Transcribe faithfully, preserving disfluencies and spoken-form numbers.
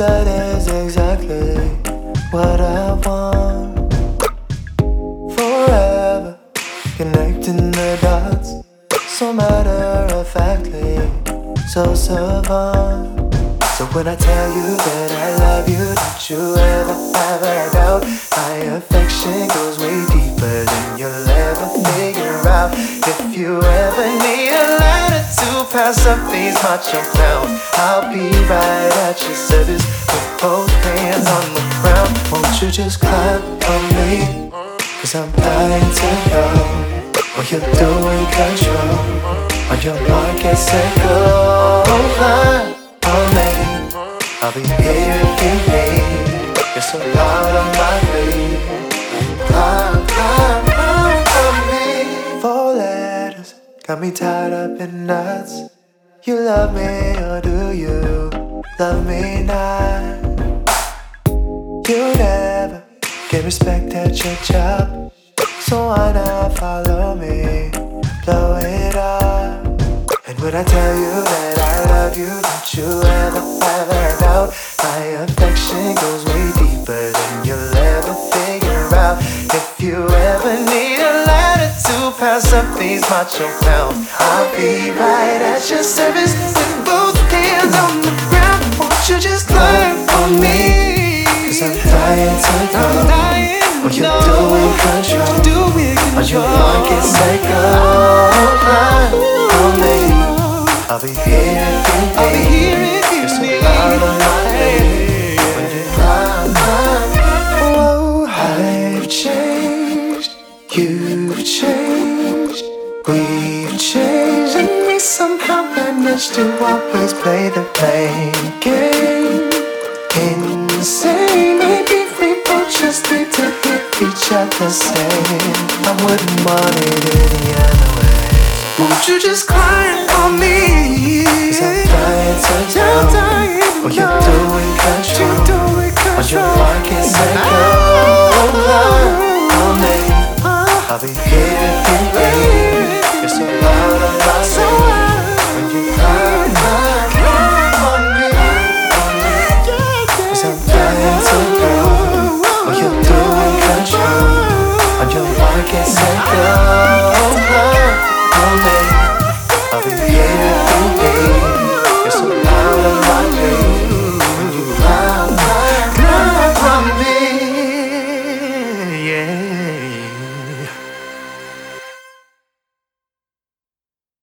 that is exactly what I want. Forever connecting the dots, so matter of factly, so savant. So when I tell you that I love you, don't you ever have a doubt. My affection goes way deeper than you'll ever figure out. If you ever need a ladder to pass up these macho clowns, I'll be right at your service with both hands on the ground. Won't you just climb on me? Cause I'm dying to know what you're doing, control. On your mark, get set, go. Climb on me, I'll be here if you need. You're so loud on my feet. Climb, climb, climb on me. Four letters got me tied up in knots. You love me or do you love me not? You never get respect at your job, so why not follow me, blow it up? And when I tell you that I love you, don't you ever have a doubt. My affection goes way deeper than you'll ever figure out. If you ever need a ladder to pass up these macho clowns, I'll be right at your service with both hands on the ground. Won't you just climb on me? Cause I'm dying to know what you're doing, control. On your mark, get set, go. Climb on me, I'll be here if you need. I'll be here if you need. You're so loud on my feet when you climb, climb. Oh, I've changed, you've changed, we've changed, and we somehow managed to always play the blame game. Insane, maybe we both just need to hear each other say I wouldn't want it any other way. Won't you just climb on me? Cause I'm dying to know what you're doing, control. On your mark, get set, go. Climb on me, I'll be here